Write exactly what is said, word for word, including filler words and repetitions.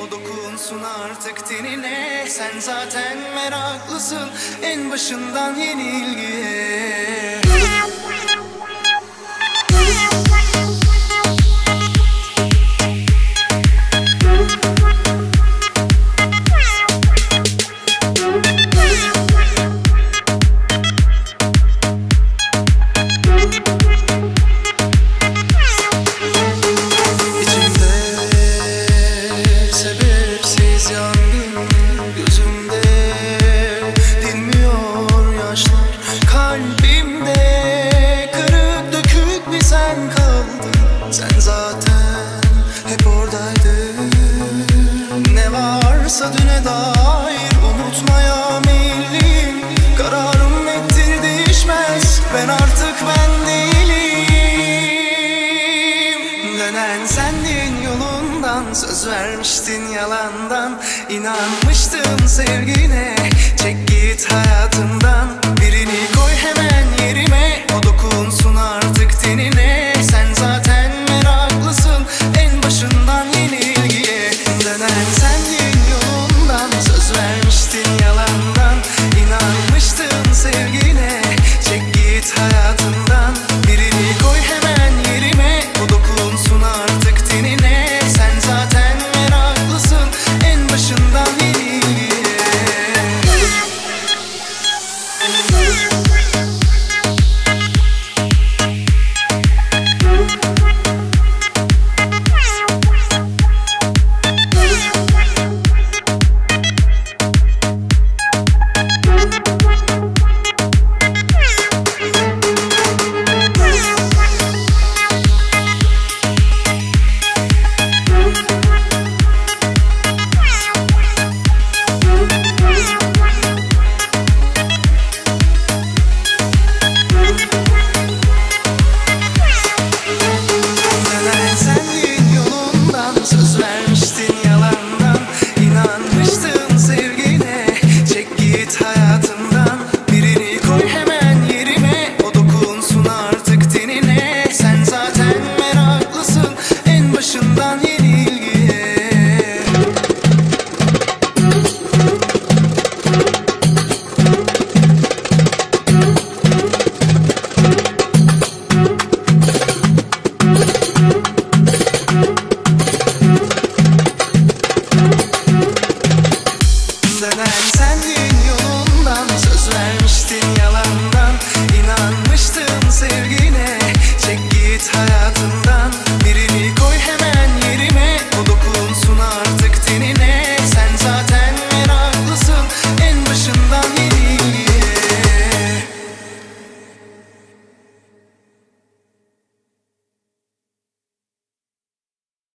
dokunsun artık tenine. Sen zaten meraklısın en başından yenilgiye. Sen zaten hep oradaydın. Ne varsa düne dair unutmaya meyilliyim. Kararım nettir, değişmez. Ben artık ben değilim. Dönen sendin yolundan, söz vermiştin yalandan. İnanmıştım sevgine, çek git hayatımdan.